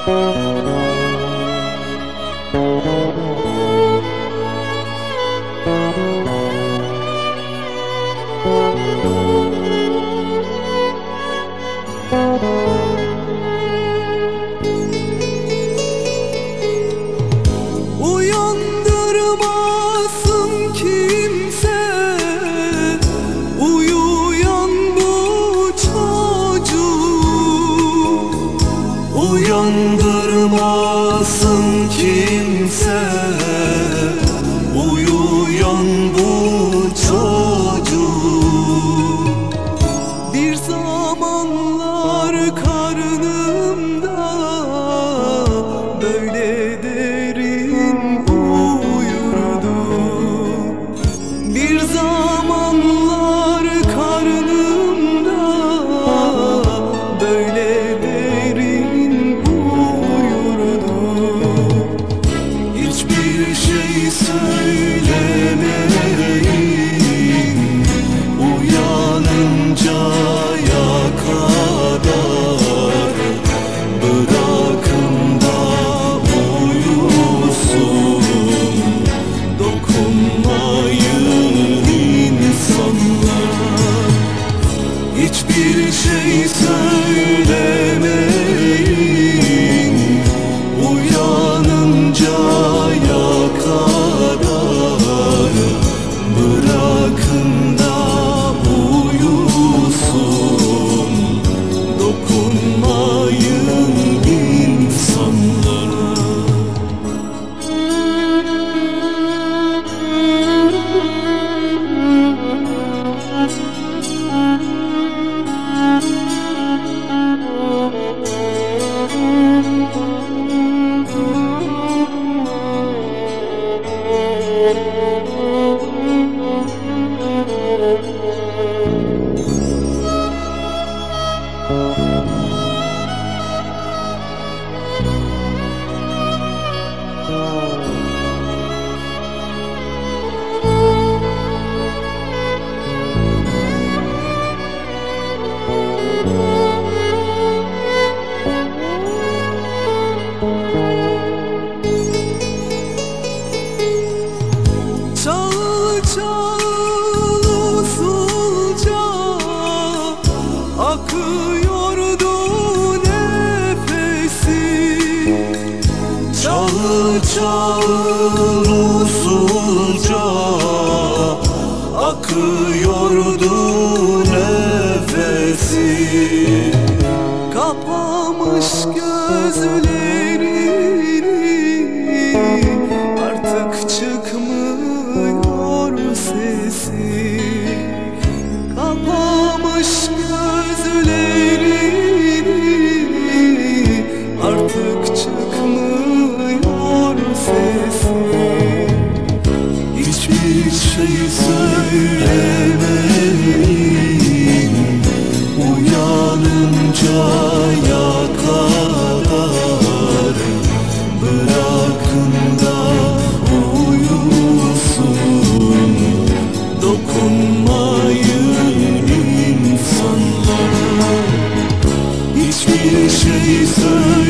Uyandırmasın kimse, uyuyan bu çocuğu. Uyandırmasın kimse, uyuyan bu çocuğu. Bir zamanlar karnımda böyle derin uyurdu. Bir zamanlar karnımda böyle derin uyurdu. Hiçbir şey söylemeyin, uyanıncaya kadar bırakın da uyusun. Dokunmayın insanlar, hiçbir şey söylemeyin, uyanıncaya kadar bırakın da uyusun. Dokunmayın insanlara. Çağıl çağıl usulca akıyordu nefesi. Çağıl çağıl usulca akıyordu nefesi. Kapamış gözlerini, artık çıkmıyor sesi. Kapamış gözlerini, artık çıkmıyor sesi. Hiçbir şey söylemeyin, uyanıncaya kadar bırakın da uyusun. Dokunmayın insanlara, hiçbir şey söylemeyin,